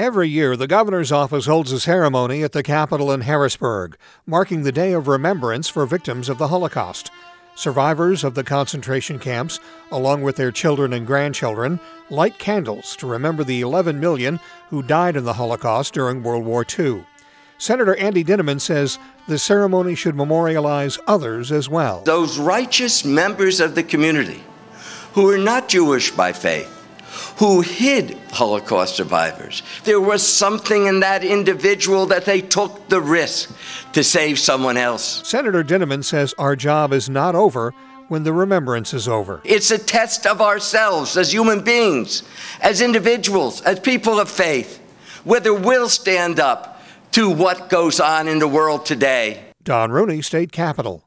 Every year, the governor's office holds a ceremony at the Capitol in Harrisburg, marking the Day of Remembrance for victims of the Holocaust. Survivors of the concentration camps, along with their children and grandchildren, light candles to remember the 11 million who died in the Holocaust during World War II. Senator Andy Dinniman says the ceremony should memorialize others as well. Those righteous members of the community who are not Jewish by faith, who hid Holocaust survivors. There was something in that individual that they took the risk to save someone else. Senator Dinniman says our job is not over when the remembrance is over. It's a test of ourselves as human beings, as individuals, as people of faith, whether we'll stand up to what goes on in the world today. Don Rooney, State Capitol.